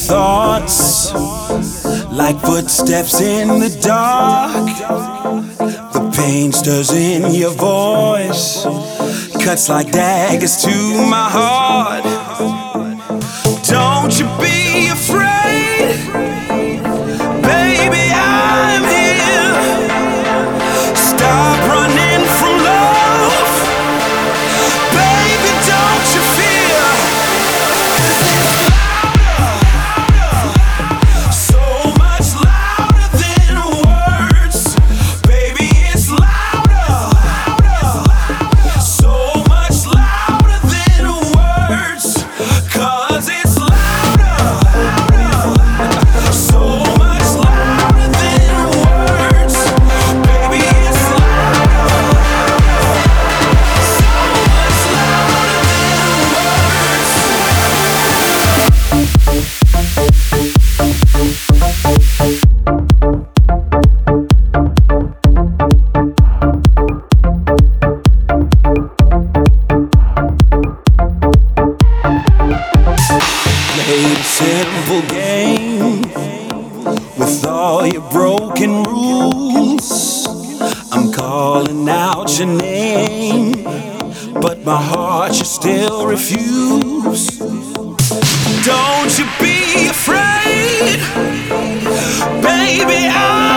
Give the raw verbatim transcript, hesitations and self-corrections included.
thoughts like footsteps in the dark. The pain stirs in your voice, cuts like daggers to my heart. Don't you be afraid, baby, I'm here. Stop running from love, baby, don't you fear. 'Cause it's louder, so much louder than words. Baby, it's louder, so much louder than words. 'Cause it's louder, so much louder than words. Baby, it's louder, so much louder than words. Played a simple game with all your broken rules. I'm calling out your name, but my heart you still refuse. Don't you be afraid, baby, I